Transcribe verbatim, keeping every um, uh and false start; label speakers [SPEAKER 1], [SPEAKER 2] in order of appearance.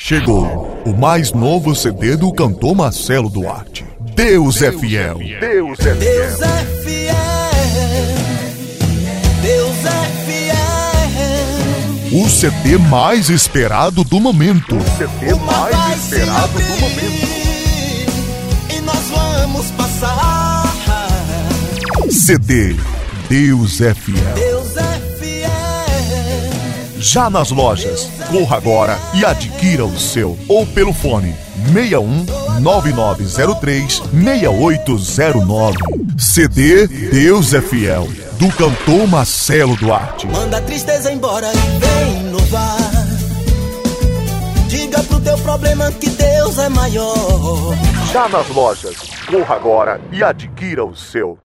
[SPEAKER 1] Chegou o mais novo C D do cantor Marcelo Duarte. Deus é fiel.
[SPEAKER 2] Deus é
[SPEAKER 3] Deus é fiel. Deus é fiel.
[SPEAKER 1] O C D mais esperado do momento.
[SPEAKER 2] O C D mais esperado do momento.
[SPEAKER 3] E nós vamos passar.
[SPEAKER 1] C D Deus é fiel.
[SPEAKER 3] Deus é fiel.
[SPEAKER 1] Já nas lojas. Corra agora e adquira o seu. Ou pelo fone seis um nove nove zero três seis oito zero nove. C D Deus é Fiel, do cantor Marcelo Duarte.
[SPEAKER 3] Manda a tristeza embora e vem inovar. Diga pro teu problema que Deus é maior.
[SPEAKER 2] Já nas lojas. Corra agora e adquira o seu.